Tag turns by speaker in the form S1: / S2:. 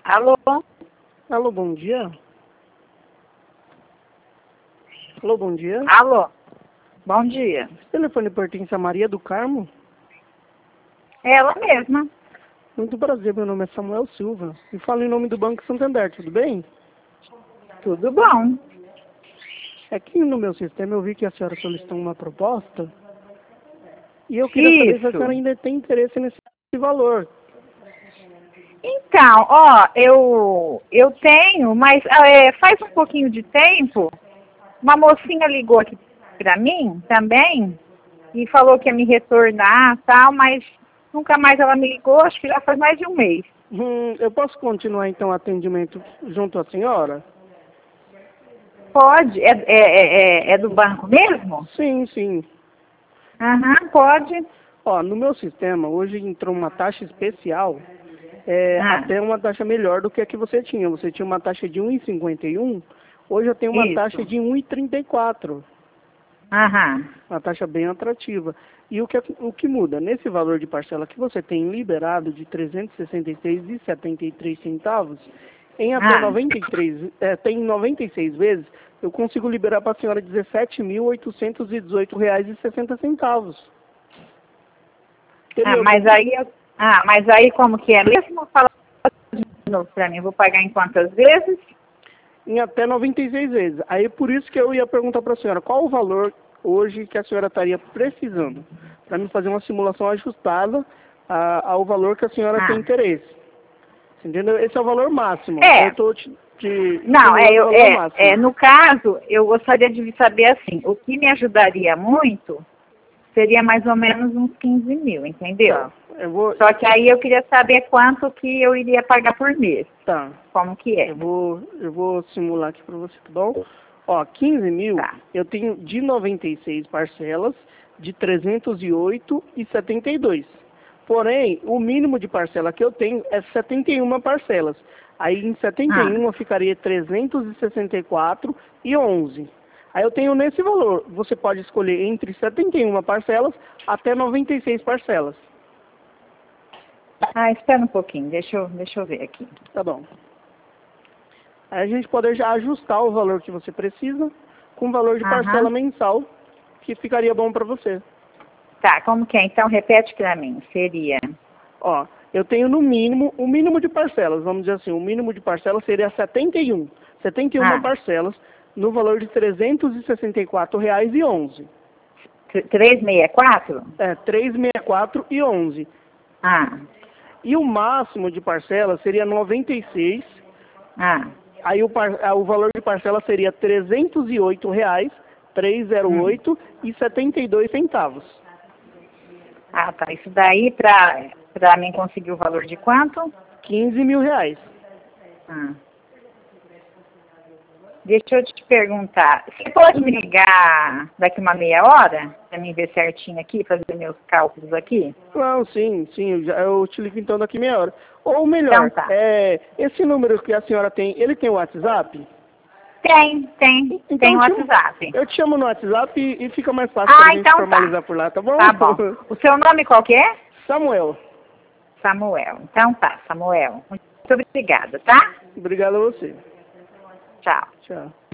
S1: Alô?
S2: Alô, bom dia. Alô, bom dia.
S1: Alô? Bom dia.
S2: Esse telefone pertence a Maria do Carmo?
S1: Ela mesma.
S2: Muito prazer, meu nome é Samuel Silva. E falo em nome do Banco Santander, tudo bem?
S1: Tudo bom.
S2: Aqui no meu sistema eu vi que a senhora solicitou uma proposta. E eu queria saber se a
S1: Isso.
S2: senhora ainda tem interesse nesse valor.
S1: Então, ó, eu tenho, mas faz um pouquinho de tempo, uma mocinha ligou aqui pra mim também e falou que ia me retornar, tal, mas nunca mais ela me ligou, acho que já faz mais de um mês.
S2: Eu posso continuar então o atendimento junto à senhora?
S1: Pode? É do banco mesmo?
S2: Sim, sim.
S1: Aham, pode.
S2: Ó, no meu sistema hoje entrou uma taxa especial,
S1: Ah,
S2: até uma taxa melhor do que a que você tinha. Você tinha uma taxa de 1,51, hoje eu tenho uma taxa
S1: isso.
S2: de 1,34.
S1: Aham.
S2: Uma taxa bem atrativa. E o que muda? Nesse valor de parcela que você tem liberado de R$ 366,73 centavos, em até
S1: Ah.
S2: 93, tem 96 vezes, eu consigo liberar para a senhora R$ 17.818,60. Teria algum...
S1: Mas aí como que é mesmo? Fala de novo pra mim, eu vou pagar em quantas vezes?
S2: Em até 96 vezes. Aí por isso que eu ia perguntar para a senhora, qual o valor hoje que a senhora estaria precisando? Para me fazer uma simulação ajustada ao valor que a senhora tem interesse. Entendeu? Esse é o valor máximo. Eu estou te
S1: Não,
S2: simulando o valor máximo.
S1: no caso, eu gostaria de saber assim, o que me ajudaria muito seria mais ou menos uns 15 mil, entendeu?
S2: Tá. Eu vou...
S1: Só que aí eu queria saber quanto que eu iria pagar por mês.
S2: Tá.
S1: Como que é?
S2: Eu vou simular aqui para você, tá bom? Ó, 15 mil,
S1: Tá.
S2: eu tenho de 96 parcelas de 308,72. Porém, o mínimo de parcela que eu tenho é 71 parcelas. Aí em 71 ficaria 364,11. Aí eu tenho nesse valor. Você pode escolher entre 71 parcelas até 96 parcelas.
S1: Espera um pouquinho, deixa eu ver aqui.
S2: Tá bom. Aí a gente pode já ajustar o valor que você precisa com o valor de parcela mensal, que ficaria bom para você.
S1: Tá, como que é? Então repete pra mim. Seria...
S2: Ó, eu tenho no mínimo, o mínimo de parcelas, vamos dizer assim, o mínimo de parcelas seria 71. 71 parcelas no valor de R$ 364,11.
S1: 364?
S2: 364,11. E o máximo de parcela seria 96. Aí o valor de parcela seria R$ 308,00, 308,72 centavos.
S1: Tá. Isso daí pra mim conseguir o valor de quanto?
S2: R$ 15 mil.
S1: Deixa eu te perguntar, você pode me ligar daqui uma meia hora? Pra mim ver certinho aqui, fazer meus cálculos aqui?
S2: Não, sim, eu te ligo então daqui meia hora. Ou melhor,
S1: Então tá.
S2: Esse número que a senhora tem, ele tem o WhatsApp?
S1: Tem
S2: Então,
S1: WhatsApp.
S2: eu te chamo no WhatsApp e fica mais fácil pra gente formalizar por lá, tá bom?
S1: Tá bom. O seu nome qual que é?
S2: Samuel.
S1: Samuel. Então tá, Samuel. Muito obrigada, tá?
S2: Obrigado a você.
S1: Tchau.
S2: Tchau.